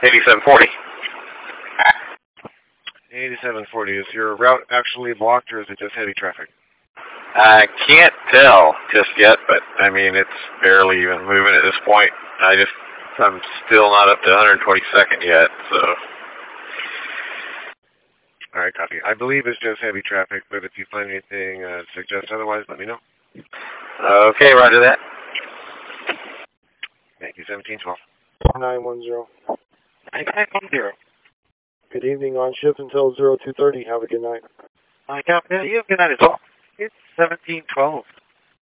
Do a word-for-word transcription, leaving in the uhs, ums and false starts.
eighty-seven forty. eighty-seven forty, is your route actually blocked or is it just heavy traffic? I can't tell just yet, but I mean, it's barely even moving at this point. I just, I'm still not up to one hundred twenty-second yet, so. Alright, copy. I believe it's just heavy traffic, but if you find anything uh, suggest otherwise, let me know. Okay, roger that. Thank you, seventeen twelve. nine one zero. nine one zero. Good evening, on shift until zero two thirty. Have a good night. I got you. Good night as well. It's seventeen twelve.